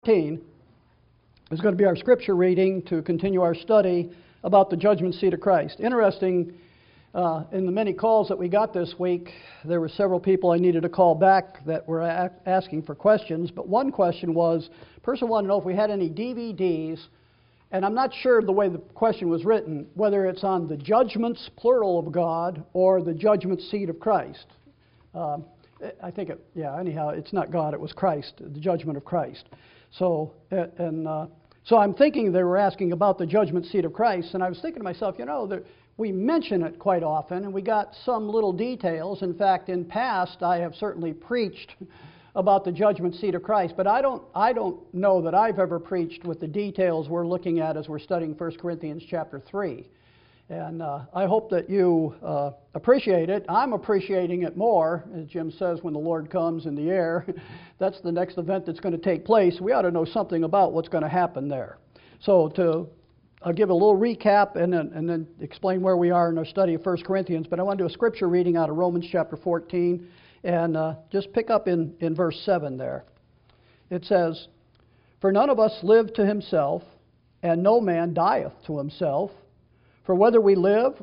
14 is going to be our scripture reading to continue our study about the judgment seat of Christ. Interesting, in the many calls that we got this week, there were several people I needed to call back that were asking for questions, but one question was, a person wanted to know if we had any DVDs, and I'm not sure the way the question was written, whether it's on the judgments, plural, of God, or the judgment seat of Christ. I think anyhow, it's not God, it was Christ, the judgment of Christ. So I'm thinking they were asking about the judgment seat of Christ, and I was thinking to myself, we mention it quite often, and we got some little details. In fact, in past, I have certainly preached about the judgment seat of Christ, but I don't know that I've ever preached with the details we're looking at as we're studying 1 Corinthians chapter 3. And I hope that you appreciate it. I'm appreciating it more, as Jim says, when the Lord comes in the air. That's the next event that's going to take place. We ought to know something about what's going to happen there. So I'll give a little recap and then explain where we are in our study of 1 Corinthians. But I want to do a scripture reading out of Romans chapter 14 and just pick up in verse 7 there. It says, "For none of us live to himself, and no man dieth to himself. For whether we live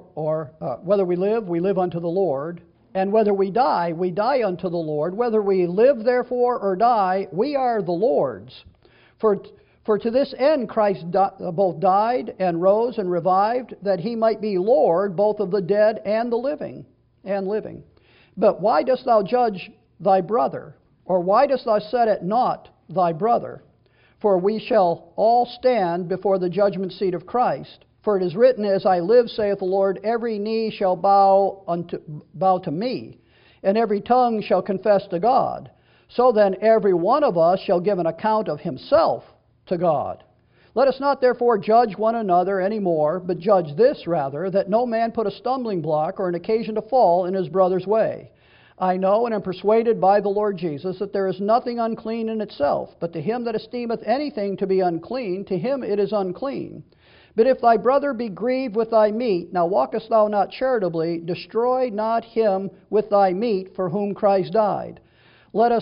we live unto the Lord, and whether we die unto the Lord. Whether we live therefore or die, we are the Lord's. For to this end Christ both died and rose and revived, that he might be Lord both of the dead and the living. But why dost thou judge thy brother? Or why dost thou set at naught thy brother? For we shall all stand before the judgment seat of Christ. For it is written, As I live, saith the Lord, every knee shall bow to me, and every tongue shall confess to God. So then every one of us shall give an account of himself to God. Let us not therefore judge one another any more, but judge this rather, that no man put a stumbling block or an occasion to fall in his brother's way. I know and am persuaded by the Lord Jesus that there is nothing unclean in itself, but to him that esteemeth anything to be unclean, to him it is unclean. But if thy brother be grieved with thy meat, now walkest thou not charitably, destroy not him with thy meat for whom Christ died. Let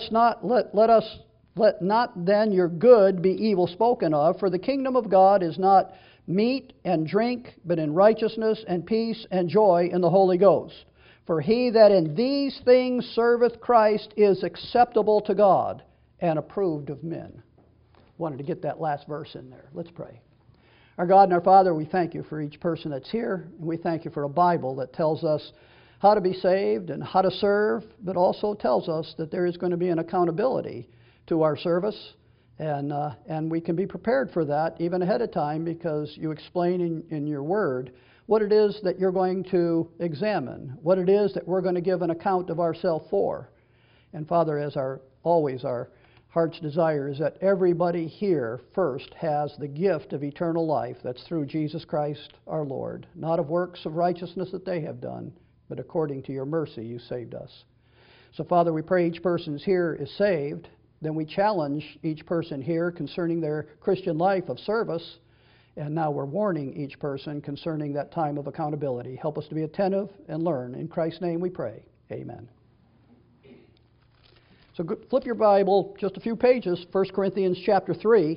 not then your good be evil spoken of, for the kingdom of God is not meat and drink, but in righteousness and peace and joy in the Holy Ghost. For he that in these things serveth Christ is acceptable to God and approved of men." Wanted to get that last verse in there. Let's pray. Our God and our Father, we thank you for each person that's here, and we thank you for a Bible that tells us how to be saved and how to serve, but also tells us that there is going to be an accountability to our service, and we can be prepared for that even ahead of time, because you explain in your Word what it is that you're going to examine, what it is that we're going to give an account of ourselves for. And Father, as our heart's desire is that everybody here first has the gift of eternal life that's through Jesus Christ our Lord, not of works of righteousness that they have done, but according to your mercy you saved us. So Father, we pray each person here is saved. Then we challenge each person here concerning their Christian life of service, and now we're warning each person concerning that time of accountability. Help us to be attentive and learn. In Christ's name we pray. Amen. So flip your Bible just a few pages, 1 Corinthians chapter 3.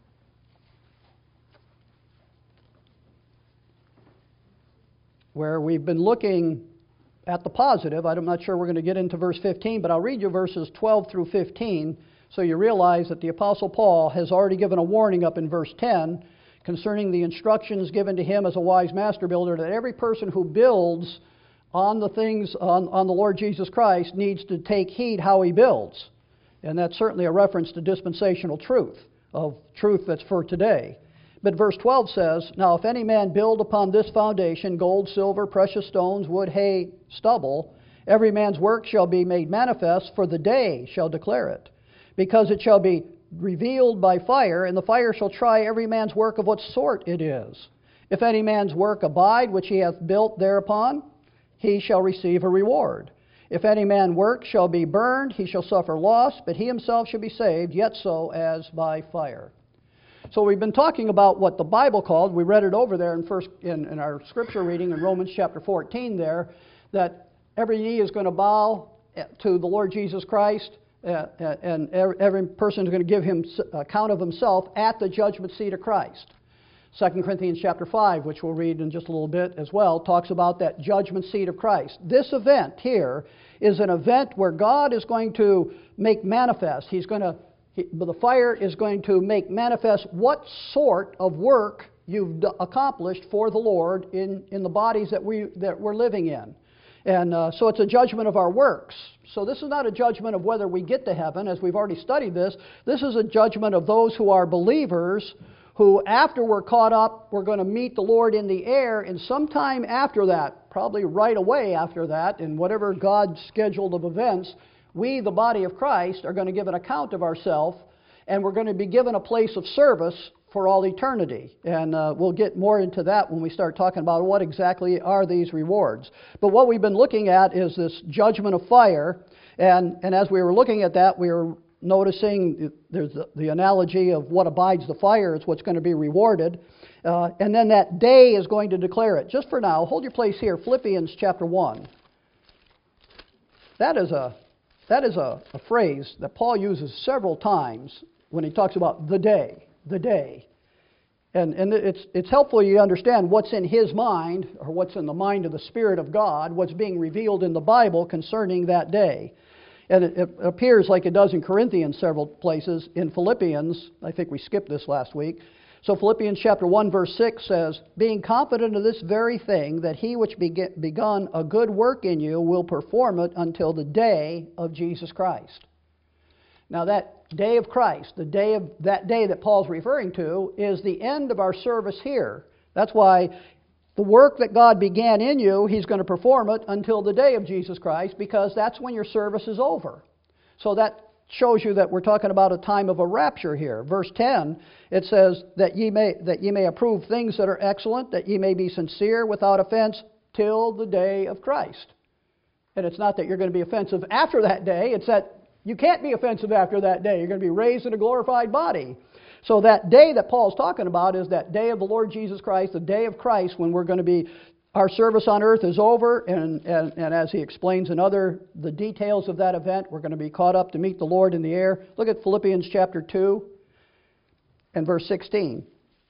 Where we've been looking at the positive. I'm not sure we're going to get into verse 15, but I'll read you verses 12 through 15 so you realize that the Apostle Paul has already given a warning up in verse 10 concerning the instructions given to him as a wise master builder, that every person who builds on the things on the Lord Jesus Christ needs to take heed how he builds. And that's certainly a reference to dispensational truth, of truth that's for today. But verse 12 says, "Now if any man build upon this foundation gold, silver, precious stones, wood, hay, stubble, every man's work shall be made manifest, for the day shall declare it. Because it shall be revealed by fire, and the fire shall try every man's work of what sort it is. If any man's work abide, which he hath built thereupon, he shall receive a reward. If any man work shall be burned, he shall suffer loss, but he himself shall be saved, yet so as by fire." So we've been talking about what the Bible called, we read it over there in our scripture reading in Romans chapter 14 there, that every knee is going to bow to the Lord Jesus Christ, and every person is going to give him account of himself at the judgment seat of Christ. 2 Corinthians chapter 5, which we'll read in just a little bit as well, talks about that judgment seat of Christ. This event here is an event where God is going to make manifest. The fire is going to make manifest what sort of work you've accomplished for the Lord in the bodies that we're living in. And so it's a judgment of our works. So this is not a judgment of whether we get to heaven, as we've already studied this. This is a judgment of those who are believers, who after we're caught up, we're going to meet the Lord in the air, and sometime after that, probably right away after that, in whatever God's scheduled of events, we, the body of Christ, are going to give an account of ourselves, and we're going to be given a place of service for all eternity. And we'll get more into that when we start talking about what exactly are these rewards. But what we've been looking at is this judgment of fire, and as we were looking at that, we were noticing there's the analogy of what abides the fire is what's going to be rewarded. And then that day is going to declare it. Just for now, hold your place here, Philippians chapter 1. That is a phrase that Paul uses several times when he talks about the day. And it's helpful you understand what's in his mind, or what's in the mind of the Spirit of God, what's being revealed in the Bible concerning that day. And it appears like it does in Corinthians several places. In Philippians, I think we skipped this last week. So Philippians chapter 1 verse 6 says, being confident of this very thing, that he which begun a good work in you will perform it until the day of Jesus Christ. Now that day of Christ, that day that Paul's referring to, is the end of our service here. That's why the work that God began in you, He's going to perform it until the day of Jesus Christ, because that's when your service is over. So that shows you that we're talking about a time of a rapture here. Verse 10, it says that ye may approve things that are excellent, that ye may be sincere without offense till the day of Christ. And it's not that you're going to be offensive after that day, it's that you can't be offensive after that day. You're going to be raised in a glorified body. So that day that Paul's talking about is that day of the Lord Jesus Christ, the day of Christ, when we're going to be, our service on earth is over, and as he explains in the details of that event, we're going to be caught up to meet the Lord in the air. Look at Philippians chapter 2 and verse 16.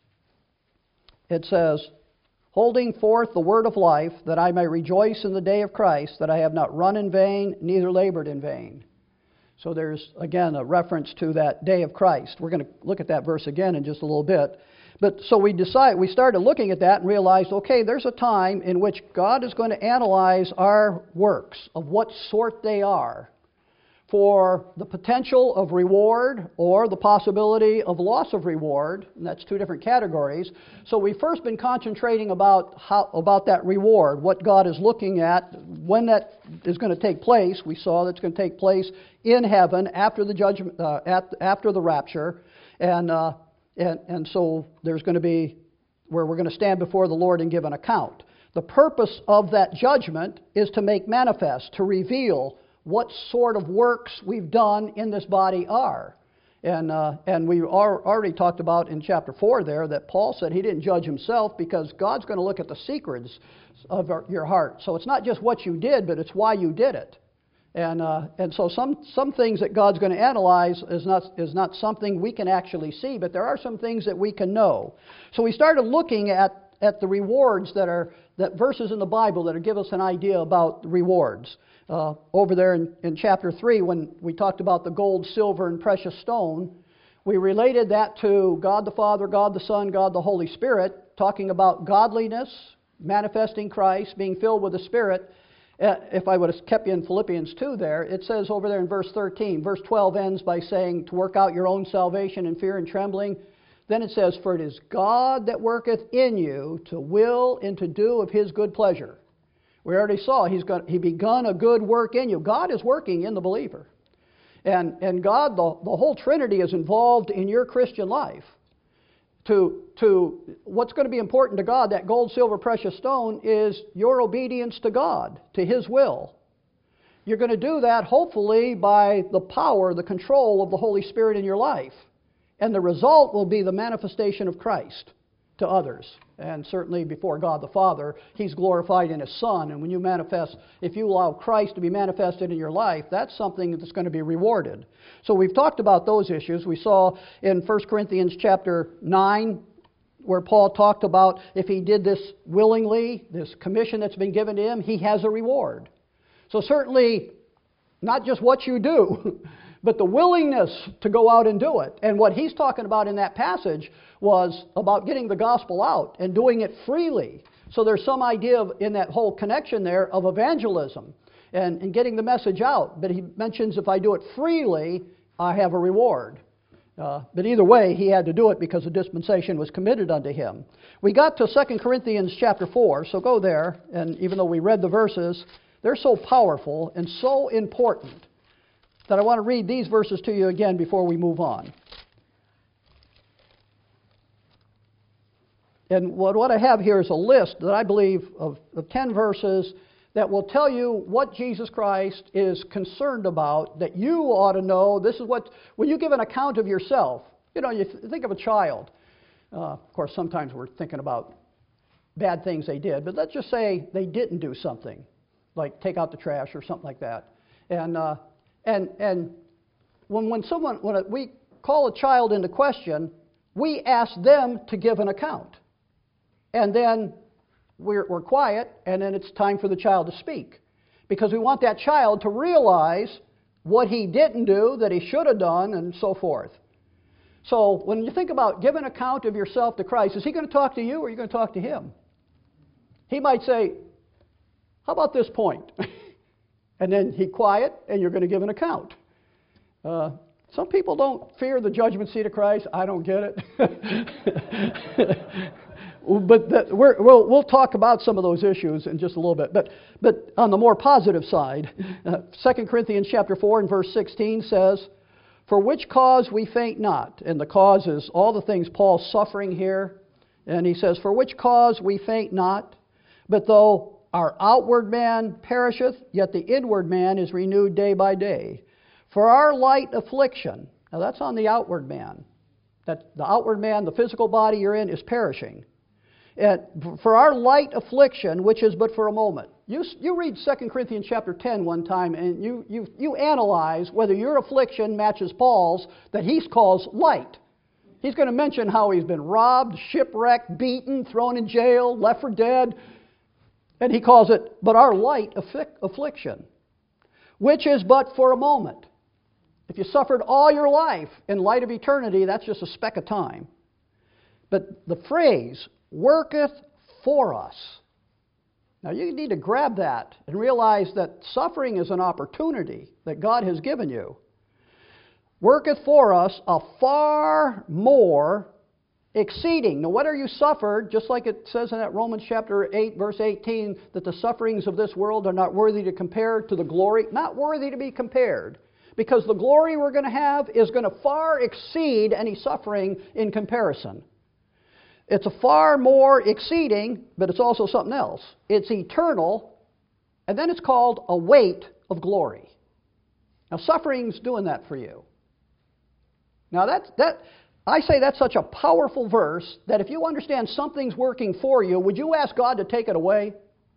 It says, holding forth the word of life, that I may rejoice in the day of Christ, that I have not run in vain, neither labored in vain. So there's, again, a reference to that day of Christ. We're going to look at that verse again in just a little bit. But so we started looking at that and realized, okay, there's a time in which God is going to analyze our works, of what sort they are, for the potential of reward or the possibility of loss of reward, and that's two different categories. So we've first been concentrating about that reward, what God is looking at, when that is going to take place. We saw that's going to take place in heaven after the judgment, after the rapture, and so there's going to be where we're going to stand before the Lord and give an account. The purpose of that judgment is to make manifest, to reveal what sort of works we've done in this body are. And we already talked about in chapter 4 there that Paul said he didn't judge himself, because God's going to look at the secrets of your heart. So it's not just what you did, but it's why you did it. And so some things that God's going to analyze is not something we can actually see, but there are some things that we can know. So we started looking at the rewards that verses in the Bible that give us an idea about the rewards. Over there in chapter 3, when we talked about the gold, silver, and precious stone, we related that to God the Father, God the Son, God the Holy Spirit, talking about godliness, manifesting Christ, being filled with the Spirit. If I would have kept you in Philippians 2 there, it says over there in verse 13, verse 12 ends by saying, to work out your own salvation in fear and trembling. Then it says, for it is God that worketh in you to will and to do of His good pleasure. We already saw He begun a good work in you. God is working in the believer. And God, the whole Trinity is involved in your Christian life. To what's going to be important to God, that gold, silver, precious stone, is your obedience to God, to His will. You're going to do that hopefully by the power, the control of the Holy Spirit in your life. And the result will be the manifestation of Christ. to others. And certainly before God the Father, He's glorified in His Son. And when you manifest, if you allow Christ to be manifested in your life, that's something that's going to be rewarded. So we've talked about those issues. We saw in 1 Corinthians chapter 9, where Paul talked about if he did this willingly, this commission that's been given to him, he has a reward. So certainly, not just what you do, but the willingness to go out and do it. And what he's talking about in that passage was about getting the gospel out and doing it freely. So there's some idea in that whole connection there of evangelism and getting the message out. But he mentions if I do it freely, I have a reward. But either way, he had to do it because the dispensation was committed unto him. We got to 2 Corinthians chapter 4, so go there. And even though we read the verses, they're so powerful and so important that I want to read these verses to you again before we move on. And what I have here is a list that I believe of 10 verses that will tell you what Jesus Christ is concerned about, that you ought to know. This is what, when you give an account of yourself, you know, you think of a child. Of course, sometimes we're thinking about bad things they did, but let's just say they didn't do something, like take out the trash or something like that. And when we call a child into question, we ask them to give an account. And then we're quiet, and then it's time for the child to speak. Because we want that child to realize what he didn't do, that he should have done, and so forth. So when you think about giving account of yourself to Christ, is he going to talk to you or are you going to talk to him? He might say, how about this point? And then he's quiet, and you're going to give an account. Some people don't fear the judgment seat of Christ. I don't get it. But we'll talk about some of those issues in just a little bit. But on the more positive side, 2 Corinthians chapter 4 and verse 16 says, for which cause we faint not. And the cause is all the things Paul's suffering here. And he says, for which cause we faint not, but though our outward man perisheth, yet the inward man is renewed day by day. For our light affliction, now that's on the outward man. That the outward man, the physical body you're in, is perishing. And for our light affliction, which is but for a moment. You read 2 Corinthians chapter 10 one time, and you analyze whether your affliction matches Paul's, that he calls light. He's going to mention how he's been robbed, shipwrecked, beaten, thrown in jail, left for dead. And he calls it, but our light affliction, which is but for a moment. If you suffered all your life in light of eternity, that's just a speck of time. But the phrase, worketh for us. Now you need to grab that and realize that suffering is an opportunity that God has given you. Worketh for us a far more exceeding. Now whether you suffered, just like it says in that Romans chapter 8 verse 18, that the sufferings of this world are not worthy to compare to the glory, not worthy to be compared. Because the glory we're going to have is going to far exceed any suffering in comparison. It's a far more exceeding, but it's also something else. It's eternal, and then it's called a weight of glory. Now, suffering's doing that for you. Now, I say that's such a powerful verse that if you understand something's working for you, would you ask God to take it away?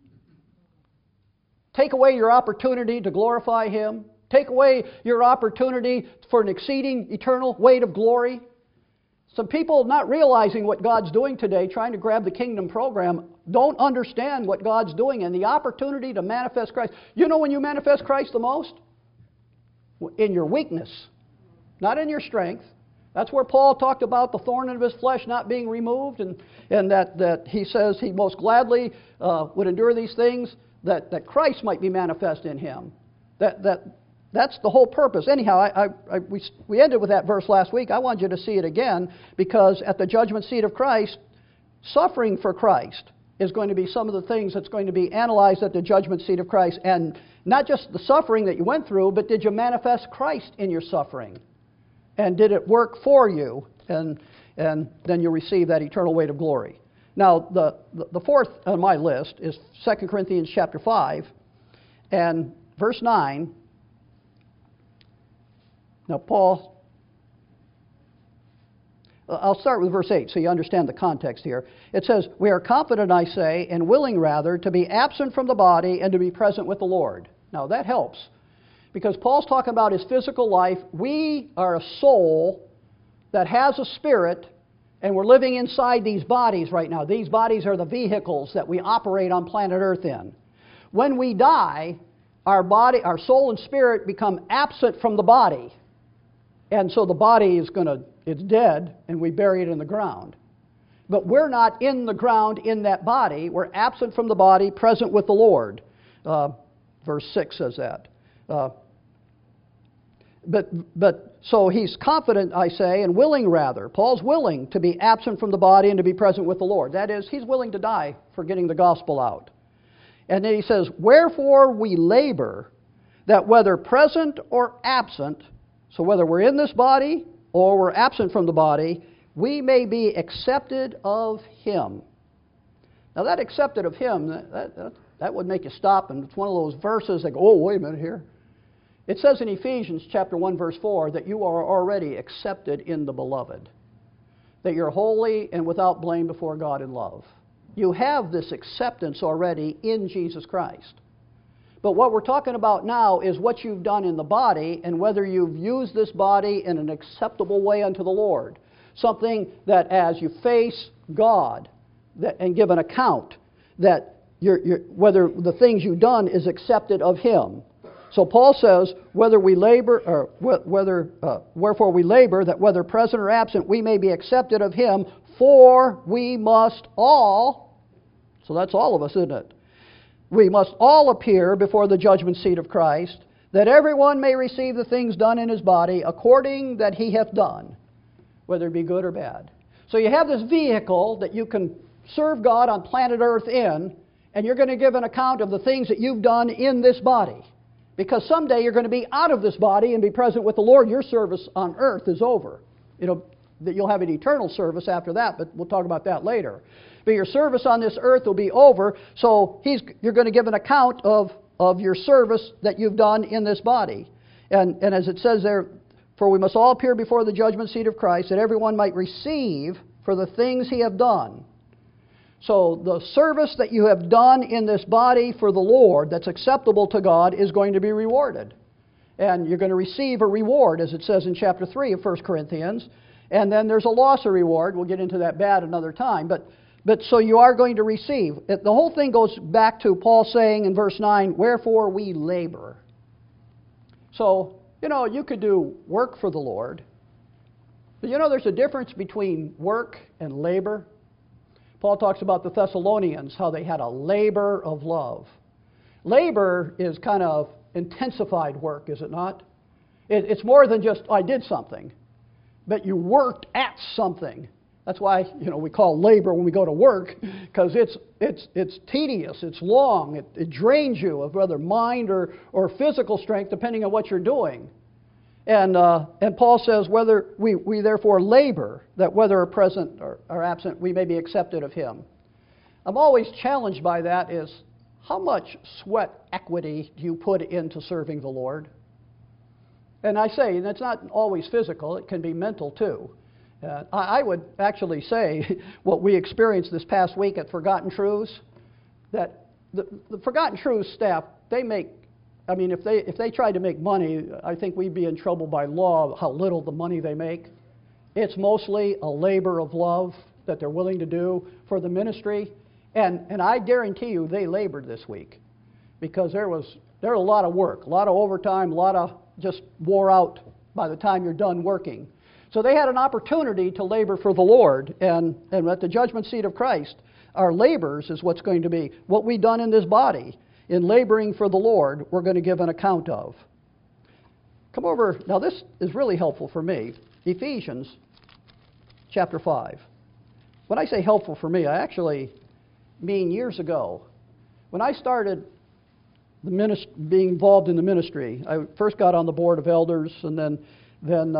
Take away your opportunity to glorify Him? Take away your opportunity for an exceeding eternal weight of glory? Some people not realizing what God's doing today, trying to grab the kingdom program, don't understand what God's doing and the opportunity to manifest Christ. You know when you manifest Christ the most? In your weakness, not in your strength. That's where Paul talked about the thorn of his flesh not being removed, and that he says he most gladly would endure these things, that Christ might be manifest in him. That's the whole purpose. Anyhow, we ended with that verse last week. I want you to see it again, because at the judgment seat of Christ, suffering for Christ is going to be some of the things that's going to be analyzed at the judgment seat of Christ. And not just the suffering that you went through, but did you manifest Christ in your suffering? And did it work for you? And then you receive that eternal weight of glory. Now, the fourth on my list is 2 Corinthians chapter 5 and verse 9. Now, Paul, I'll start with verse 8 so you understand the context here. It says, "We are confident, I say, and willing rather, to be absent from the body and to be present with the Lord." Now that helps, because Paul's talking about his physical life. We are a soul that has a spirit, and we're living inside these bodies right now. These bodies are the vehicles that we operate on planet Earth in. When we die, our soul and spirit become absent from the body. And so the body it's dead, and we bury it in the ground. But we're not in the ground in that body. We're absent from the body, present with the Lord. Verse 6 says that. So he's confident, I say, and willing rather. Paul's willing to be absent from the body and to be present with the Lord. That is, he's willing to die for getting the gospel out. And then he says, "Wherefore we labor, that whether present or absent," so whether we're in this body or we're absent from the body, "we may be accepted of Him." Now that accepted of Him, that would make you stop, and it's one of those verses that go, oh, wait a minute here. It says in Ephesians chapter 1, verse 4, that you are already accepted in the Beloved, that you're holy and without blame before God in love. You have this acceptance already in Jesus Christ. But what we're talking about now is what you've done in the body and whether you've used this body in an acceptable way unto the Lord. Something that as you face God and give an account, that whether the things you've done is accepted of Him. So Paul says, wherefore we labor, that whether present or absent, we may be accepted of Him, for we must all, so that's all of us, isn't it? We must all appear before the judgment seat of Christ, that everyone may receive the things done in his body according that he hath done, whether it be good or bad. So you have this vehicle that you can serve God on planet Earth in, and you're going to give an account of the things that you've done in this body. Because someday you're going to be out of this body and be present with the Lord. Your service on earth is over. That you'll have an eternal service after that, but we'll talk about that later. But your service on this earth will be over, so you're going to give an account of your service that you've done in this body. And as it says there, "For we must all appear before the judgment seat of Christ, that everyone might receive for the things he hath done." So the service that you have done in this body for the Lord that's acceptable to God is going to be rewarded. And you're going to receive a reward, as it says in chapter 3 of 1 Corinthians. And then there's a loss of reward. We'll get into that bad another time. But so you are going to receive. The whole thing goes back to Paul saying in verse 9, "Wherefore we labor." So, you could do work for the Lord. But there's a difference between work and labor. Paul talks about the Thessalonians, how they had a labor of love. Labor is kind of intensified work, is it not? It's more than just, I did something. But you worked at something. That's why, we call labor when we go to work, because it's tedious, it's long, it drains you of whether mind or physical strength, depending on what you're doing. And Paul says, whether we therefore labor, that whether present or absent, we may be accepted of Him. I'm always challenged by that is, how much sweat equity do you put into serving the Lord? And I say, and it's not always physical, it can be mental too. I would actually say what we experienced this past week at Forgotten Truths, that the Forgotten Truths staff, if they tried to make money, I think we'd be in trouble by law how little the money they make. It's mostly a labor of love that they're willing to do for the ministry. And I guarantee you they labored this week, because there was a lot of work, a lot of overtime, a lot of just wore out by the time you're done working. So they had an opportunity to labor for the Lord, and at the judgment seat of Christ, our labors is what's going to be what we've done in this body. In laboring for the Lord, we're going to give an account of. Come over, now this is really helpful for me. Ephesians chapter 5. When I say helpful for me, I actually mean years ago. When I started being involved in the ministry, I first got on the board of elders, and then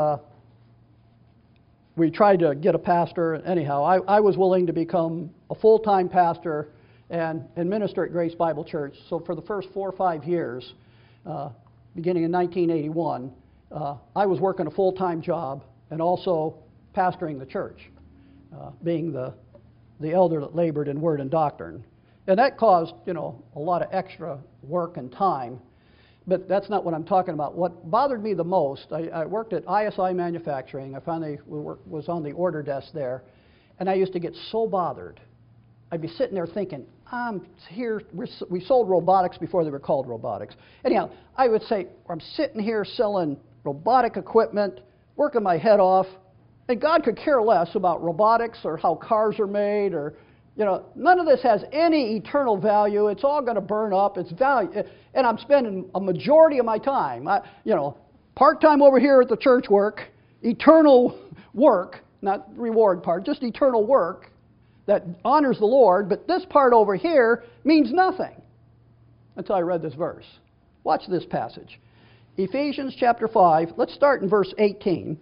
we tried to get a pastor. Anyhow, I was willing to become a full-time pastor and minister at Grace Bible Church. So for the first 4 or 5 years, beginning in 1981, I was working a full-time job and also pastoring the church, being the elder that labored in word and doctrine. And that caused, a lot of extra work and time. But that's not what I'm talking about. What bothered me the most, I worked at ISI Manufacturing. I finally was on the order desk there. And I used to get so bothered. I'd be sitting there thinking, I'm here. We sold robotics before they were called robotics. Anyhow, I would say, I'm sitting here selling robotic equipment, working my head off, and God could care less about robotics or how cars are made or, none of this has any eternal value. It's all going to burn up. It's value. And I'm spending a majority of my time, part-time over here at the church work, eternal work, not reward part, just eternal work that honors the Lord, but this part over here means nothing until I read this verse. Watch this passage. Ephesians chapter 5, let's start in verse 18.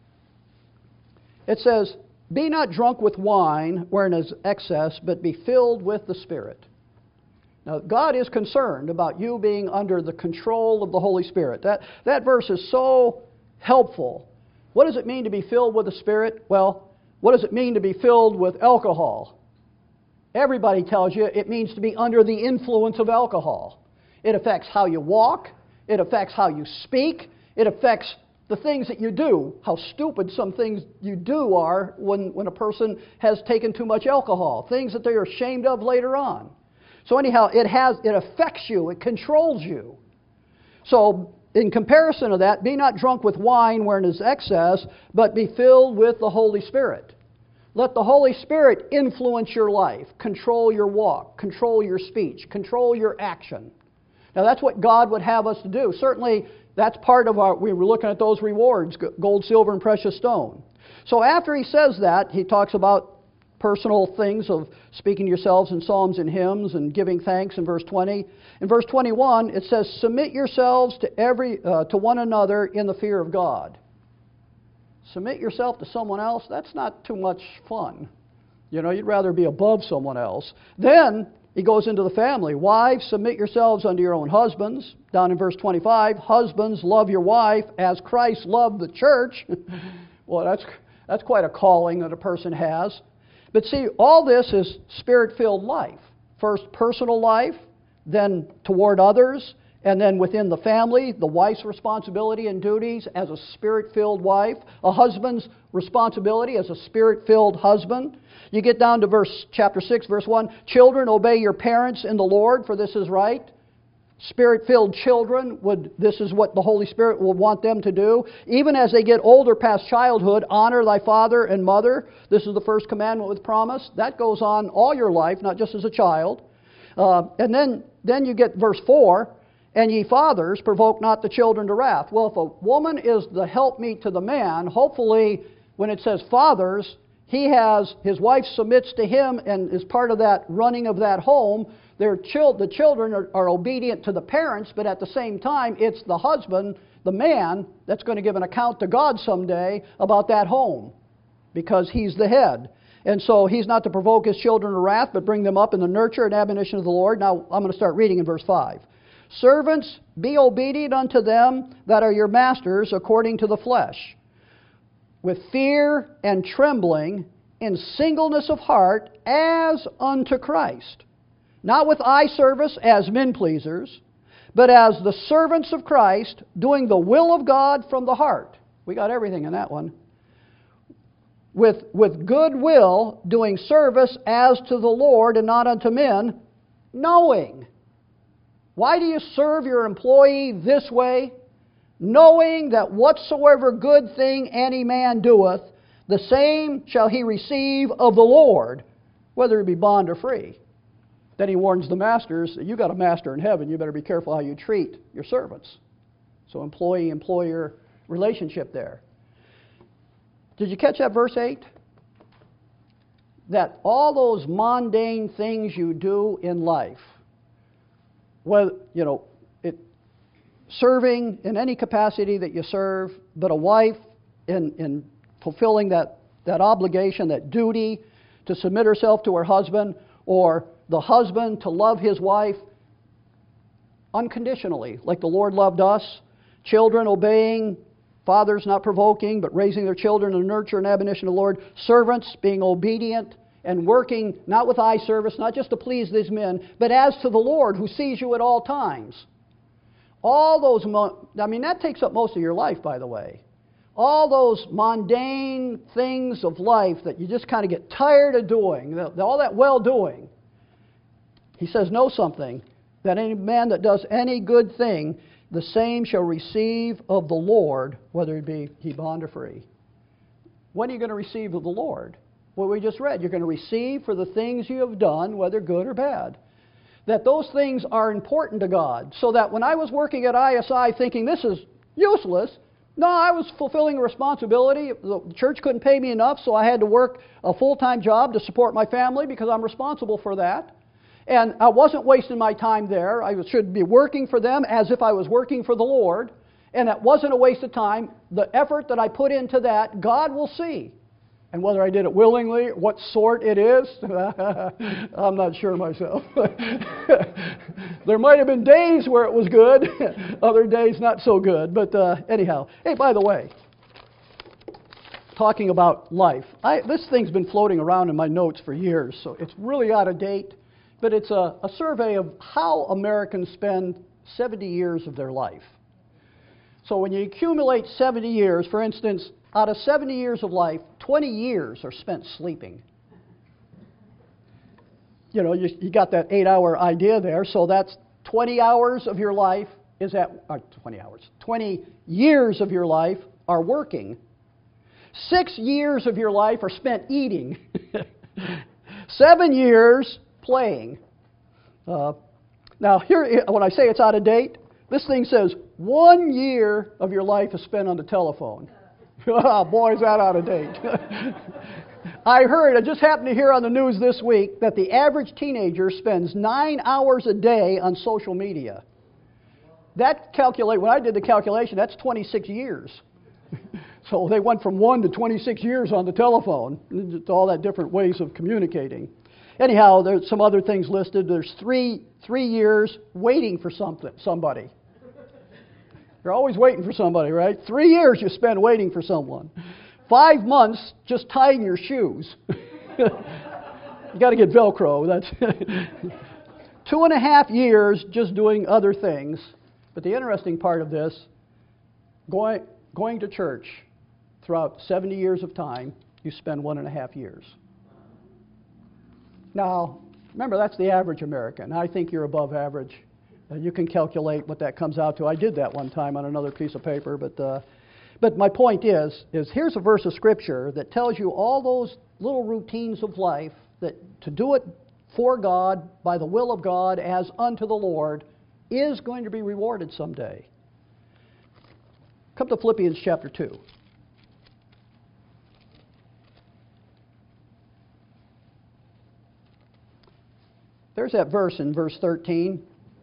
It says, "Be not drunk with wine, wherein is excess, but be filled with the Spirit." Now, God is concerned about you being under the control of the Holy Spirit. That verse is so helpful. What does it mean to be filled with the Spirit? Well, what does it mean to be filled with alcohol? Everybody tells you it means to be under the influence of alcohol. It affects how you walk. It affects how you speak. It affects the things that you do, how stupid some things you do are when a person has taken too much alcohol, things that they are ashamed of later on. So anyhow, it affects you. It controls you. So in comparison to that, be not drunk with wine wherein is excess, but be filled with the Holy Spirit. Let the Holy Spirit influence your life, control your walk, control your speech, control your action. Now that's what God would have us to do. Certainly that's part of we were looking at those rewards, gold, silver, and precious stone. So after he says that, he talks about personal things of speaking to yourselves in psalms and hymns and giving thanks in verse 20. In verse 21, it says, "Submit yourselves to one another in the fear of God." Submit yourself to someone else, that's not too much fun. You'd rather be above someone else. Then he goes into the family. "Wives, submit yourselves unto your own husbands." Down in verse 25, "Husbands, love your wife as Christ loved the church." Well, that's quite a calling that a person has. But see, all this is Spirit-filled life. First personal life, then toward others, and then within the family, the wife's responsibility and duties as a Spirit-filled wife, a husband's responsibility as a Spirit-filled husband. You get down to chapter 6, verse 1, "Children, obey your parents in the Lord, for this is right." Spirit-filled children, this is what the Holy Spirit will want them to do. Even as they get older past childhood, honor thy father and mother. This is the first commandment with promise. That goes on all your life, not just as a child. And then you get verse 4, "And ye fathers, provoke not the children to wrath." Well, if a woman is the helpmeet to the man, hopefully when it says fathers, his wife submits to him and is part of that running of that home. The children are obedient to the parents, but at the same time, it's the husband, the man, that's going to give an account to God someday about that home because he's the head. And so he's not to provoke his children to wrath, but bring them up in the nurture and admonition of the Lord. Now, I'm going to start reading in verse 5. "Servants, be obedient unto them that are your masters according to the flesh, with fear and trembling, in singleness of heart, as unto Christ. Not with eye service as men pleasers, but as the servants of Christ, doing the will of God from the heart." We got everything in that one. With good will, doing service as to the Lord and not unto men, knowing. Why do you serve your employee this way? Knowing that whatsoever good thing any man doeth, the same shall he receive of the Lord, whether it be bond or free. Then he warns the masters, you got a master in heaven, you better be careful how you treat your servants. So employee-employer relationship there. Did you catch that verse 8? That all those mundane things you do in life, serving in any capacity that you serve, but a wife in fulfilling that obligation, that duty to submit herself to her husband, or the husband to love his wife unconditionally, like the Lord loved us, children obeying Fathers not provoking, but raising their children in the nurture and admonition of the Lord. Servants being obedient and working not with eye service, not just to please these men, but as to the Lord who sees you at all times. All those, that takes up most of your life, by the way. All those mundane things of life that you just kind of get tired of doing, all that well-doing. He says, know something, that any man that does any good thing, the same shall receive of the Lord, whether it be he bond or free. When are you going to receive of the Lord? Well, we just read, you're going to receive for the things you have done, whether good or bad. That those things are important to God. So that when I was working at ISI thinking this is useless, no, I was fulfilling a responsibility. The church couldn't pay me enough, so I had to work a full-time job to support my family because I'm responsible for that. And I wasn't wasting my time there. I should be working for them as if I was working for the Lord. And that wasn't a waste of time. The effort that I put into that, God will see. And whether I did it willingly, what sort it is, I'm not sure myself. There might have been days where it was good, other days not so good. But anyhow, hey, by the way, talking about life, this thing's been floating around in my notes for years, so it's really out of date. But it's a survey of how Americans spend 70 years of their life. So when you accumulate 70 years, for instance, out of 70 years of life, 20 years are spent sleeping. You know, you got that 8-hour idea there, so that's 20 hours of your life is at 20 years of your life are working. 6 years of your life are spent eating. 7 years playing. Now, here, when I say it's out of date, this thing says 1 year of your life is spent on the telephone. Oh, boy, is that out of date. I just happened to hear on the news this week that the average teenager spends 9 hours a day on social media. When I did the calculation, that's 26 years. So they went from 1 to 26 years on the telephone. It's all that different ways of communicating. Anyhow, there's some other things listed. There's three years waiting for somebody. You're always waiting for somebody, right? 3 years you spend waiting for someone. 5 months just tying your shoes. You got to get Velcro. That's 2.5 years just doing other things. But the interesting part of this, going to church throughout 70 years of time, you spend 1.5 years. Now, remember, that's the average American. I think you're above average. You can calculate what that comes out to. I did that one time on another piece of paper. But my point is here's a verse of Scripture that tells you all those little routines of life, that to do it for God, by the will of God, as unto the Lord, is going to be rewarded someday. Come to Philippians chapter 2. There's that verse in verse 13.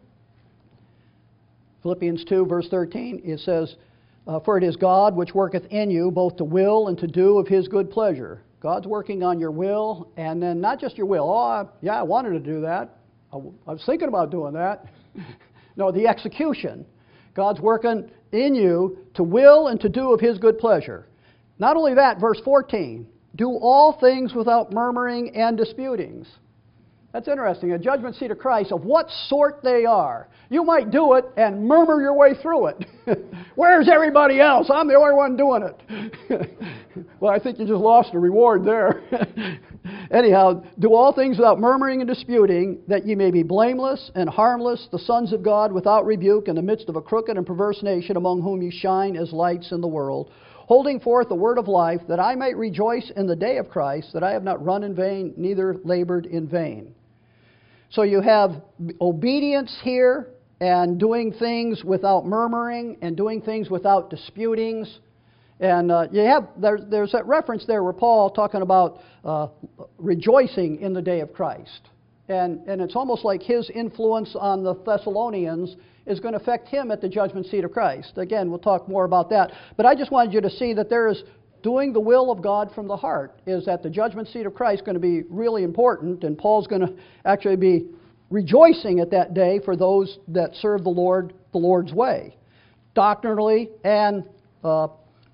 Philippians 2, verse 13, it says, for it is God which worketh in you both to will and to do of His good pleasure. God's working on your will, and then not just your will. I wanted to do that. I was thinking about doing that. No, the execution. God's working in you to will and to do of His good pleasure. Not only that, verse 14, do all things without murmuring and disputings. That's interesting. A judgment seat of Christ, of what sort they are. You might do it and murmur your way through it. Where's everybody else? I'm the only one doing it. Well, I think you just lost a reward there. Anyhow, do all things without murmuring and disputing, that ye may be blameless and harmless, the sons of God, without rebuke, in the midst of a crooked and perverse nation, among whom ye shine as lights in the world, holding forth the word of life, that I might rejoice in the day of Christ, that I have not run in vain, neither labored in vain. So you have obedience here, and doing things without murmuring, and doing things without disputings. And there's that reference there where Paul talking about rejoicing in the day of Christ. And it's almost like his influence on the Thessalonians is going to affect him at the judgment seat of Christ. Again, we'll talk more about that. But I just wanted you to see that there is doing the will of God from the heart is at the judgment seat of Christ going to be really important, and Paul's going to actually be rejoicing at that day for those that serve the Lord the Lord's way, doctrinally and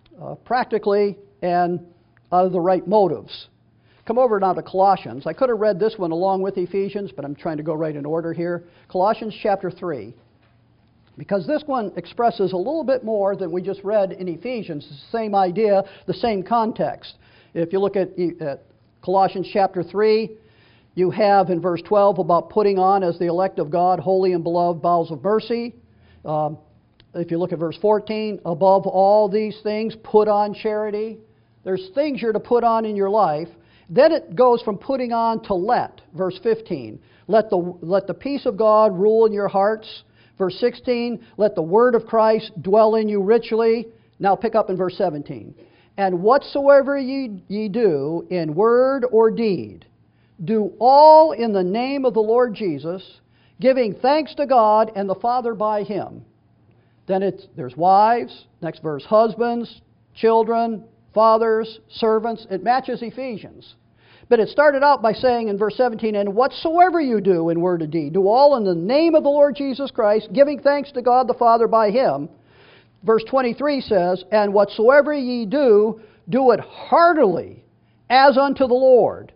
practically and out of the right motives. Come over now to Colossians. I could have read this one along with Ephesians, but I'm trying to go right in order here. Colossians chapter 3. Because this one expresses a little bit more than we just read in Ephesians. It's the same idea, the same context. If you look at Colossians chapter 3, you have in verse 12 about putting on as the elect of God, holy and beloved bowels of mercy. If you look at verse 14, above all these things, put on charity. There's things you're to put on in your life. Then it goes from putting on to let, verse 15. Let the peace of God rule in your hearts. Verse 16, let the word of Christ dwell in you richly. Now pick up in verse 17. And whatsoever ye do in word or deed, do all in the name of the Lord Jesus, giving thanks to God and the Father by Him. Then there's wives, next verse, husbands, children, fathers, servants. It matches Ephesians. But it started out by saying in verse 17, and whatsoever you do in word or deed, do all in the name of the Lord Jesus Christ, giving thanks to God the Father by Him. Verse 23 says, and whatsoever ye do, do it heartily, as unto the Lord,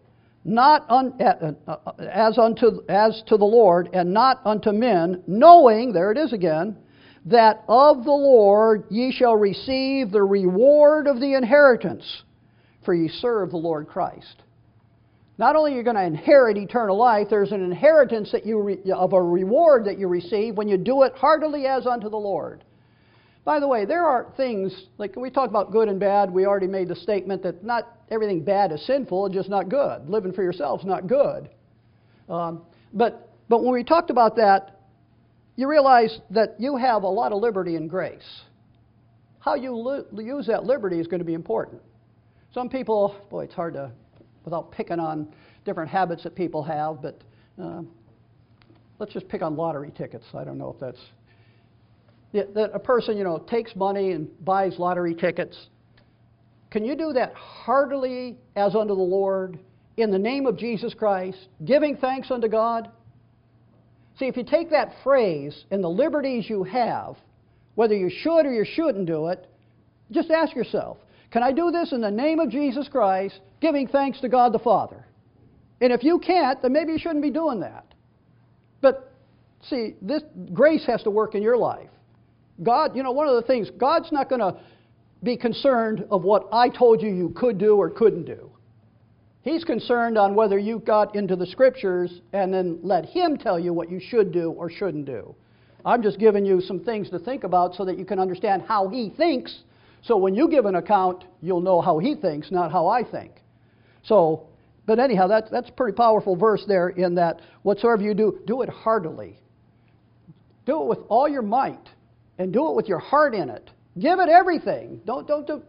as to the Lord, and not unto men, knowing, there it is again, that of the Lord ye shall receive the reward of the inheritance, for ye serve the Lord Christ. Not only are you going to inherit eternal life, there's an inheritance that of a reward that you receive when you do it heartily as unto the Lord. By the way, there are things, like when we talk about good and bad, we already made the statement that not everything bad is sinful, it's just not good. Living for yourself is not good. But when we talked about that, you realize that you have a lot of liberty and grace. How you use that liberty is going to be important. Some people, boy, it's hard to, without picking on different habits that people have, but let's just pick on lottery tickets. I don't know if that's... that a person, takes money and buys lottery tickets. Can you do that heartily as unto the Lord, in the name of Jesus Christ, giving thanks unto God? See, if you take that phrase and the liberties you have, whether you should or you shouldn't do it, just ask yourself, can I do this in the name of Jesus Christ, giving thanks to God the Father? And if you can't, then maybe you shouldn't be doing that. But see, this grace has to work in your life. God, one of the things, God's not going to be concerned of what I told you could do or couldn't do. He's concerned on whether you got into the Scriptures and then let Him tell you what you should do or shouldn't do. I'm just giving you some things to think about so that you can understand how He thinks. So when you give an account, you'll know how He thinks, not how I think. So, but anyhow, that's a pretty powerful verse there in that whatsoever you do, do it heartily. Do it with all your might. And do it with your heart in it. Give it everything. Don't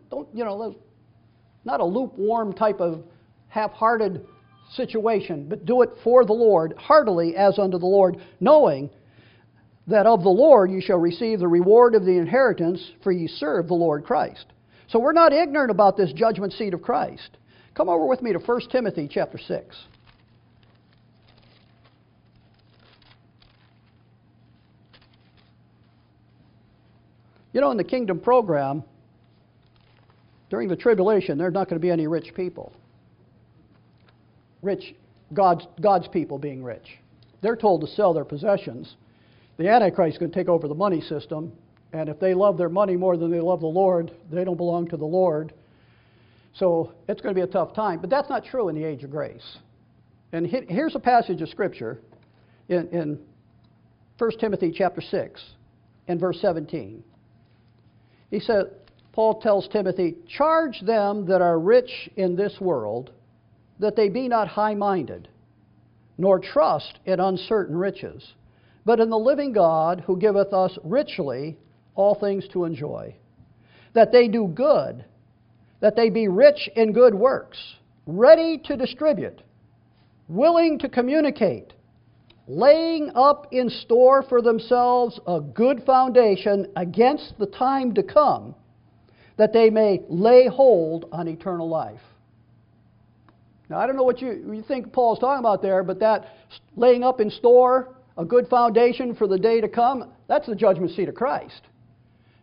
not a lukewarm type of half-hearted situation, but do it for the Lord, heartily as unto the Lord, knowing that of the Lord you shall receive the reward of the inheritance, for ye serve the Lord Christ. So we're not ignorant about this judgment seat of Christ. Come over with me to 1 Timothy chapter 6. In the kingdom program, during the tribulation, there's not going to be any rich people. God's people being rich. They're told to sell their possessions. The Antichrist is going to take over the money system, and if they love their money more than they love the Lord, they don't belong to the Lord. So it's going to be a tough time. But that's not true in the age of grace. And here's a passage of Scripture in 1 Timothy chapter 6 and verse 17. He said, Paul tells Timothy, charge them that are rich in this world, that they be not high-minded, nor trust in uncertain riches, but in the living God, who giveth us richly all things to enjoy. That they do good, that they be rich in good works, ready to distribute, willing to communicate, laying up in store for themselves a good foundation against the time to come, that they may lay hold on eternal life. Now, I don't know what you think Paul's talking about there, but that laying up in store a good foundation for the day to come, that's the judgment seat of Christ.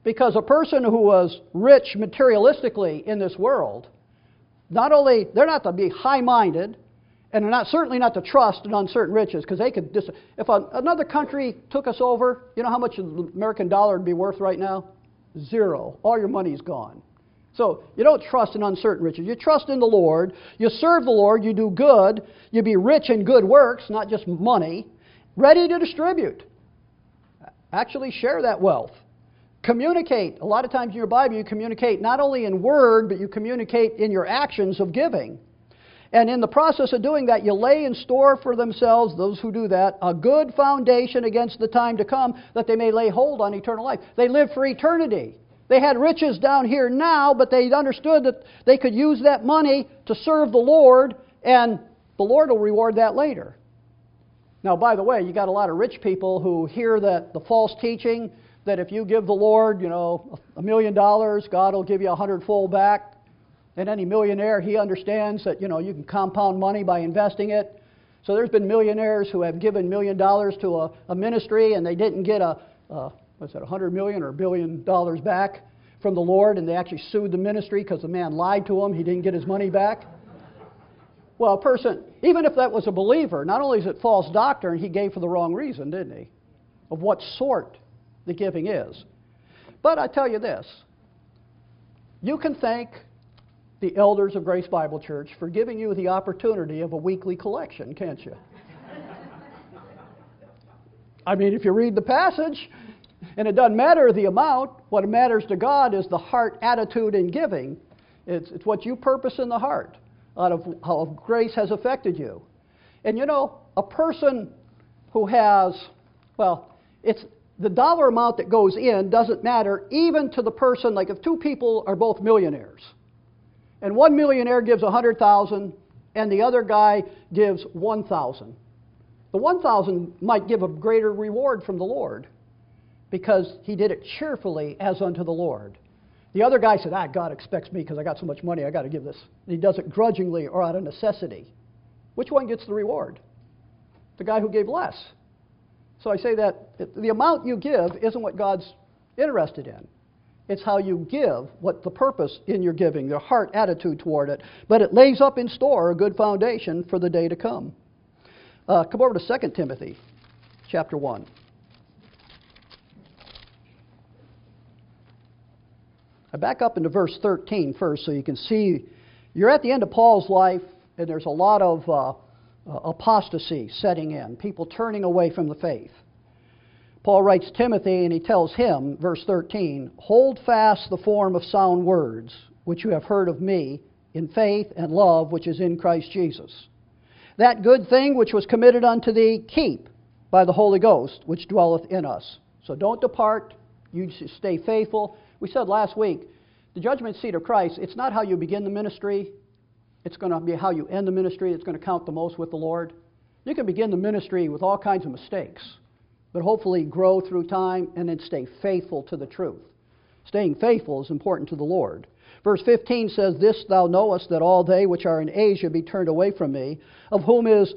Because a person who was rich materialistically in this world, not only, they're not to be high-minded, and they're not, certainly not to trust in uncertain riches, because they could, if another country took us over, you know how much the American dollar would be worth right now? Zero. All your money's gone. So you don't trust in uncertain riches. You trust in the Lord. You serve the Lord. You do good. You be rich in good works, not just money, ready to distribute. Actually share that wealth. Communicate. A lot of times in your Bible you communicate not only in word, but you communicate in your actions of giving. And in the process of doing that, you lay in store for themselves, those who do that, a good foundation against the time to come, that they may lay hold on eternal life. They live for eternity. They had riches down here now, but they understood that they could use that money to serve the Lord, and the Lord will reward that later. Now, by the way, you got a lot of rich people who hear that the false teaching that if you give the Lord, $1 million, God will give you 100-fold back. And any millionaire, he understands that, you can compound money by investing it. So there's been millionaires who have given $1 million to a ministry, and they didn't get $100 million or $1 billion back from the Lord, and they actually sued the ministry because the man lied to them. He didn't get his money back. Well, a person, even if that was a believer, not only is it false doctrine, he gave for the wrong reason, didn't he? Of what sort the giving is. But I tell you this, you can thank the elders of Grace Bible Church for giving you the opportunity of a weekly collection, can't you? I mean, if you read the passage, and it doesn't matter the amount, what matters to God is the heart attitude in giving. It's what you purpose in the heart out of how grace has affected you. And a person who has, it's the dollar amount that goes in doesn't matter even to the person, like if two people are both millionaires, and one millionaire gives $100,000 and the other guy gives $1,000. The $1,000 might give a greater reward from the Lord because he did it cheerfully as unto the Lord. The other guy said, God expects me because I got so much money, I got to give this. And he does it grudgingly or out of necessity. Which one gets the reward? The guy who gave less. So I say that the amount you give isn't what God's interested in. It's how you give, what the purpose in your giving, your heart attitude toward it. But it lays up in store a good foundation for the day to come. Come over to 2 Timothy chapter 1. I back up into verse 13 first so you can see you're at the end of Paul's life, and there's a lot of apostasy setting in, people turning away from the faith. Paul writes Timothy, and he tells him, verse 13, hold fast the form of sound words, which you have heard of me, in faith and love which is in Christ Jesus. That good thing which was committed unto thee, keep by the Holy Ghost, which dwelleth in us. So don't depart, you stay faithful. We said last week, the judgment seat of Christ, it's not how you begin the ministry, it's going to be how you end the ministry that's going to count the most with the Lord. You can begin the ministry with all kinds of mistakes, but hopefully grow through time and then stay faithful to the truth. Staying faithful is important to the Lord. Verse 15 says, this thou knowest, that all they which are in Asia be turned away from me, of whom is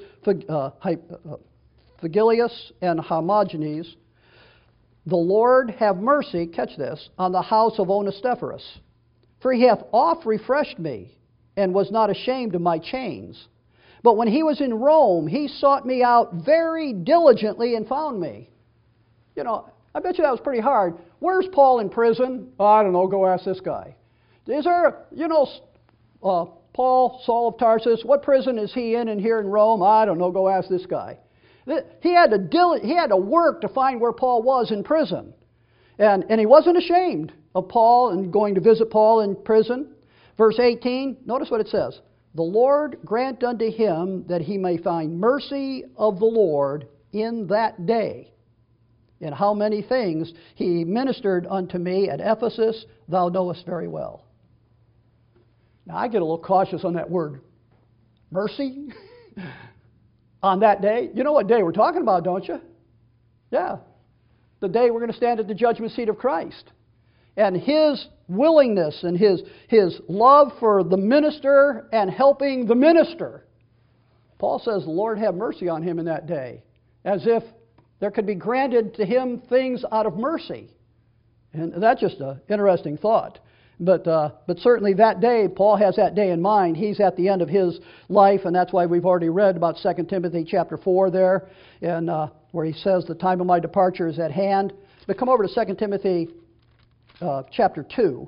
Phygellus and Hermogenes. The Lord have mercy, catch this, on the house of Onesiphorus, for he hath oft refreshed me, and was not ashamed of my chains. But when he was in Rome, he sought me out very diligently and found me. I bet you that was pretty hard. Where's Paul in prison? Oh, I don't know, go ask this guy. Is there, Paul, Saul of Tarsus, what prison is he in here in Rome? I don't know, go ask this guy. He had to work to find where Paul was in prison. And he wasn't ashamed of Paul and going to visit Paul in prison. Verse 18, notice what it says. The Lord grant unto him that he may find mercy of the Lord in that day. In how many things he ministered unto me at Ephesus, thou knowest very well. Now I get a little cautious on that word, mercy. On that day. You know what day we're talking about, don't you? Yeah. The day we're going to stand at the judgment seat of Christ. And his willingness and his love for the minister and helping the minister. Paul says, the Lord have mercy on him in that day. As if there could be granted to him things out of mercy. And that's just an interesting thought. But certainly that day, Paul has that day in mind. He's at the end of his life, and that's why we've already read about 2 Timothy chapter 4 there, and where he says, the time of my departure is at hand. But come over to 2 Timothy chapter 2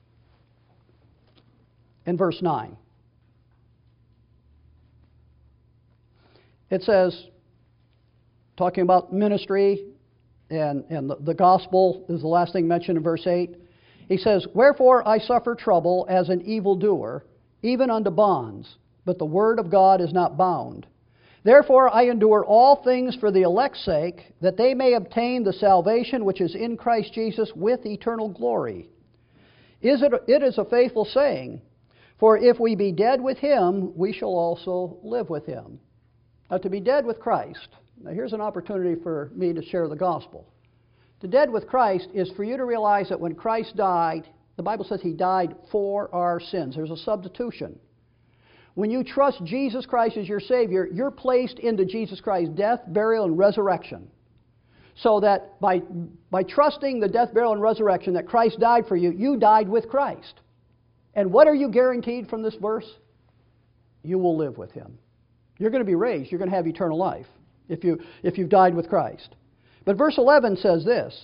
and verse 9. It says, talking about ministry, and the gospel is the last thing mentioned in verse 8. He says, wherefore I suffer trouble as an evildoer, even unto bonds, but the word of God is not bound. Therefore I endure all things for the elect's sake, that they may obtain the salvation which is in Christ Jesus with eternal glory. It is a faithful saying, for if we be dead with him, we shall also live with him. Now, to be dead with Christ, now here's an opportunity for me to share the gospel. To dead with Christ is for you to realize that when Christ died, the Bible says he died for our sins. There's a substitution. When you trust Jesus Christ as your Savior, you're placed into Jesus Christ's death, burial, and resurrection. So that by trusting the death, burial, and resurrection that Christ died for you, you died with Christ. And what are you guaranteed from this verse? You will live with him. You're going to be raised. You're going to have eternal life if you've died with Christ. But verse 11 says this.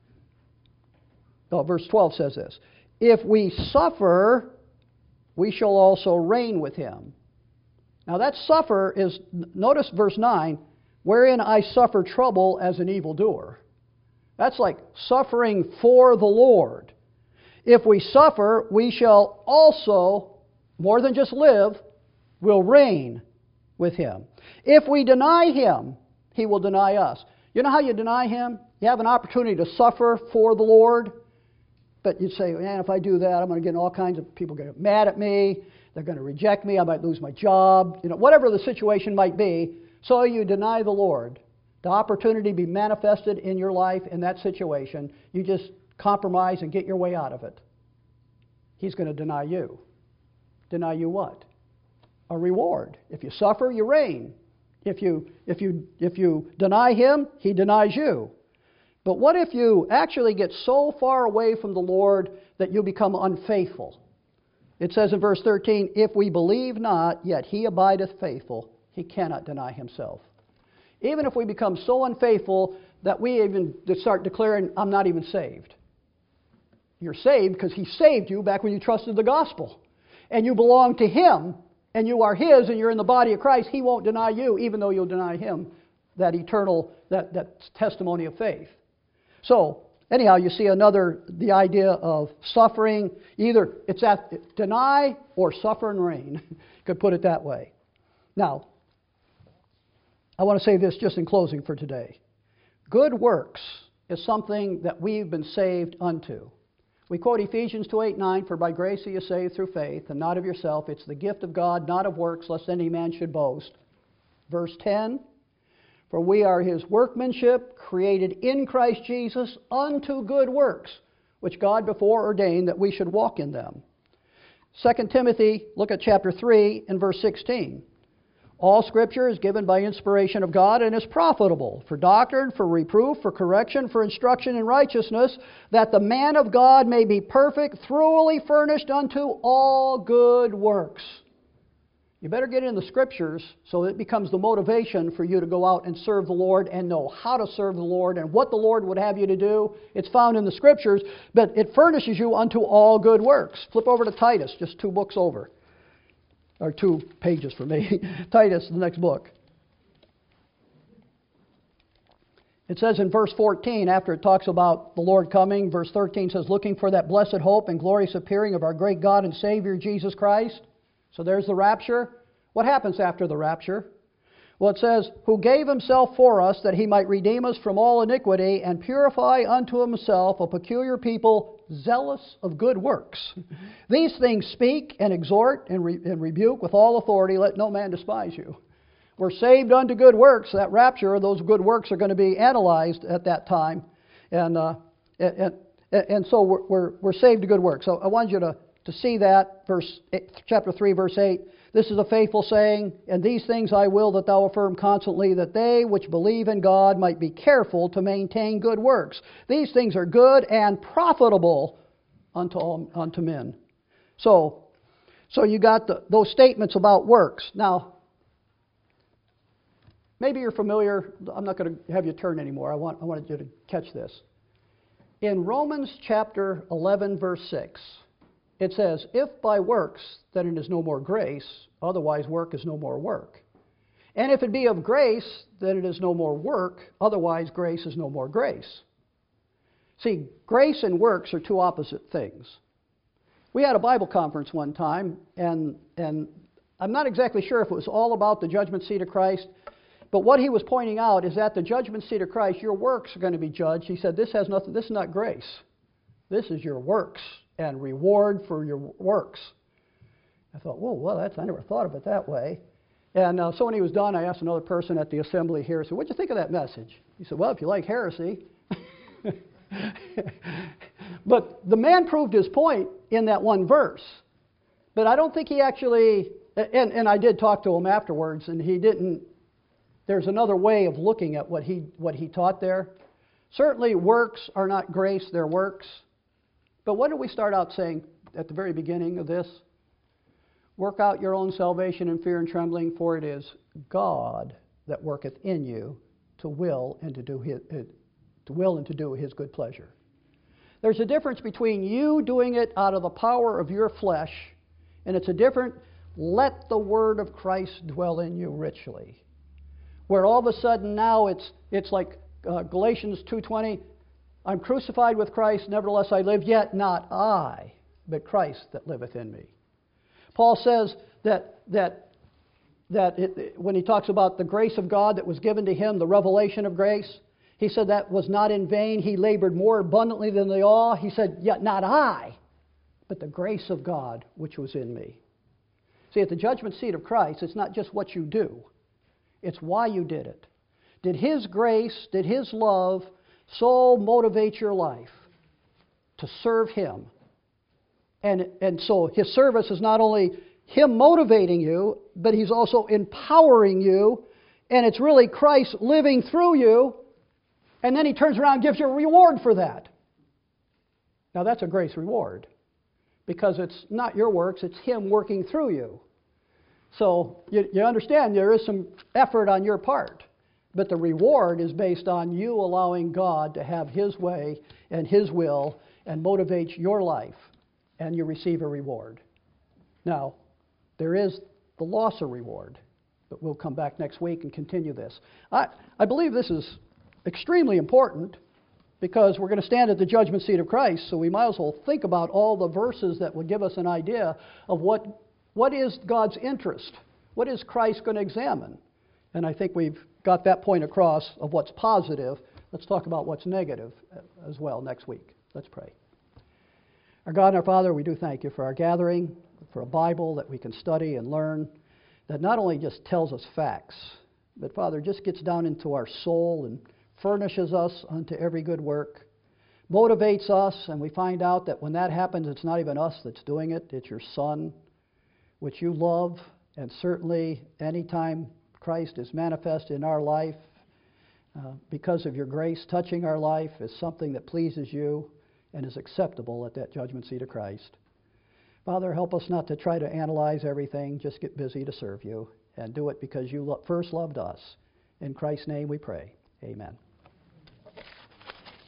Verse 12 says this. If we suffer, we shall also reign with him. Now that suffer is, notice verse 9, wherein I suffer trouble as an evildoer. That's like suffering for the Lord. If we suffer, we shall also, more than just live, will reign with him. If we deny him, he will deny us. You know how you deny him? You have an opportunity to suffer for the Lord, but you'd say, man, if I do that, I'm going to get all kinds of people going to get mad at me. They're going to reject me. I might lose my job. Whatever the situation might be. So you deny the Lord. The opportunity to be manifested in your life in that situation, you just compromise and get your way out of it. He's going to deny you. Deny you what? A reward. If you suffer, you reign. If you deny him, he denies you. But what if you actually get so far away from the Lord that you become unfaithful? It says in verse 13, if we believe not, yet he abideth faithful. He cannot deny himself. Even if we become so unfaithful that we even start declaring, I'm not even saved. You're saved because he saved you back when you trusted the gospel. And you belong to him. And you are his, and you're in the body of Christ. He won't deny you, even though you'll deny him that eternal, that testimony of faith. So, anyhow, you see the idea of suffering. Either it's deny or suffer and reign. You could put it that way. Now, I want to say this just in closing for today. Good works is something that we've been saved unto. We quote Ephesians 2:8-9, for by grace are you saved through faith, and not of yourself. It's the gift of God, not of works, lest any man should boast. Verse 10, for we are his workmanship, created in Christ Jesus unto good works, which God before ordained that we should walk in them. 2 Timothy, look at chapter 3 and verse 16. All Scripture is given by inspiration of God and is profitable for doctrine, for reproof, for correction, for instruction in righteousness, that the man of God may be perfect, thoroughly furnished unto all good works. You better get in the Scriptures so it becomes the motivation for you to go out and serve the Lord and know how to serve the Lord and what the Lord would have you to do. It's found in the Scriptures, but it furnishes you unto all good works. Flip over to Titus, just 2 books over. Or 2 pages for me. Titus, the next book. It says in verse 14, after it talks about the Lord coming, verse 13 says, looking for that blessed hope and glorious appearing of our great God and Savior, Jesus Christ. So there's the rapture. What happens after the rapture? Well, it says, who gave himself for us that he might redeem us from all iniquity and purify unto himself a peculiar people zealous of good works. These things speak and exhort and rebuke with all authority. Let no man despise you. We're saved unto good works. That rapture, those good works are going to be analyzed at that time. And so we're saved to good works. So I want you to see that, chapter 3, verse 8. This is a faithful saying, and these things I will that thou affirm constantly, that they which believe in God might be careful to maintain good works. These things are good and profitable unto men. So you got those statements about works. Now, maybe you're familiar. I'm not going to have you turn anymore. I wanted you to catch this. In Romans chapter 11, verse 6, it says, if by works, then it is no more grace, otherwise work is no more work. And if it be of grace, then it is no more work, otherwise grace is no more grace. See, grace and works are two opposite things. We had a Bible conference one time, and I'm not exactly sure if it was all about the judgment seat of Christ, but what he was pointing out is that the judgment seat of Christ, your works are going to be judged. He said, this is not grace. This is your works and reward for your works. I thought, I never thought of it that way. And so when he was done, I asked another person at the assembly here, I said, what'd you think of that message? He said, well, if you like heresy. But the man proved his point in that one verse. But I don't think he actually, and I did talk to him afterwards, and he didn't, there's another way of looking at what he taught there. Certainly works are not grace, they're works. But what did we start out saying at the very beginning of this? Work out your own salvation in fear and trembling, for it is God that worketh in you to will and to do his good pleasure. There's a difference between you doing it out of the power of your flesh, and it's a different, let the word of Christ dwell in you richly. Where all of a sudden now it's like Galatians 2:20, I'm crucified with Christ, nevertheless I live, yet not I, but Christ that liveth in me. Paul says that when he talks about the grace of God that was given to him, the revelation of grace, he said that was not in vain. He labored more abundantly than they all. He said, yet not I, but the grace of God which was in me. See, at the judgment seat of Christ, it's not just what you do. It's why you did it. Did His grace, did His love so motivate your life to serve Him? And so His service is not only Him motivating you, but He's also empowering you, and it's really Christ living through you, and then He turns around and gives you a reward for that. Now that's a grace reward, because it's not your works, it's Him working through you. So you understand there is some effort on your part, but the reward is based on you allowing God to have His way and His will and motivates your life, and you receive a reward. Now, there is the loss of reward, but we'll come back next week and continue this. I believe this is extremely important because we're going to stand at the judgment seat of Christ, so we might as well think about all the verses that would give us an idea of what is God's interest? What is Christ going to examine? And I think we've got that point across of what's positive. Let's talk about what's negative as well next week. Let's pray. Our God and our Father, we do thank You for our gathering, for a Bible that we can study and learn, that not only just tells us facts, but Father, just gets down into our soul and furnishes us unto every good work, motivates us, and we find out that when that happens, it's not even us that's doing it, it's Your Son, which You love, and certainly anytime Christ is manifest in our life, because of Your grace touching our life, is something that pleases You and is acceptable at that judgment seat of Christ. Father, help us not to try to analyze everything, just get busy to serve You, and do it because You first loved us. In Christ's name we pray. Amen.